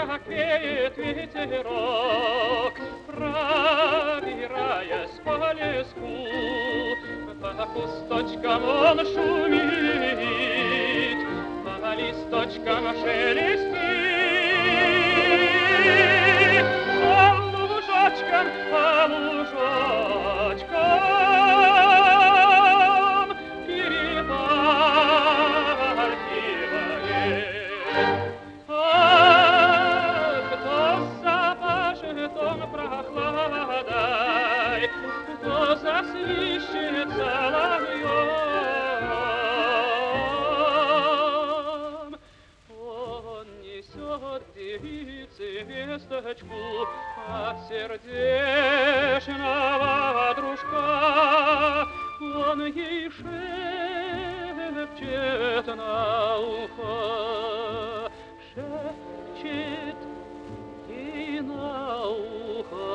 веет ветерок, пробираясь по леску, по кусточкам он шумит, по листочкам шелестит, по лужочкам, перепархивает. Кто запашет он прохладой, кто засвищет соловьем, он несет девице весточку от сердечного дружка, он ей шепчет на ухо, шепчет ей на ухо.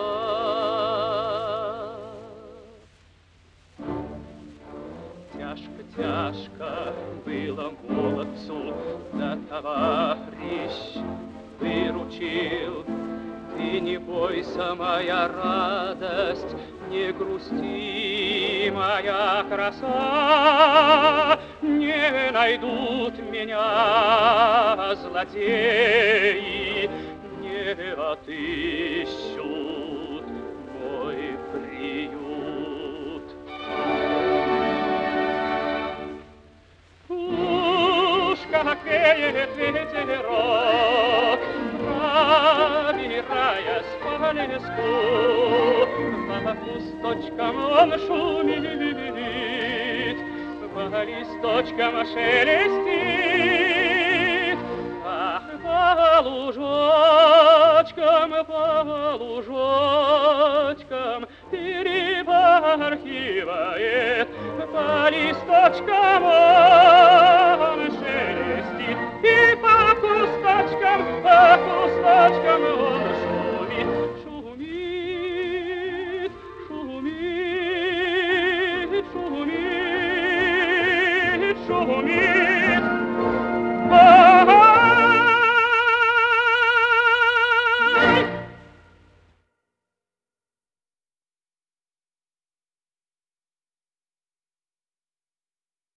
Тяжко было молодцу, да товарищ выручил. Ты не бойся, моя радость, не грусти, моя краса, не найдут меня злодеи, не отыщут мой приют. Уж как веет ветерок, пробираясь по леску, по кусточкам он шумит, по листочкам шелестит, ах, по лужочкам перепархивает, по листочкам он шелестит, и по кусточкам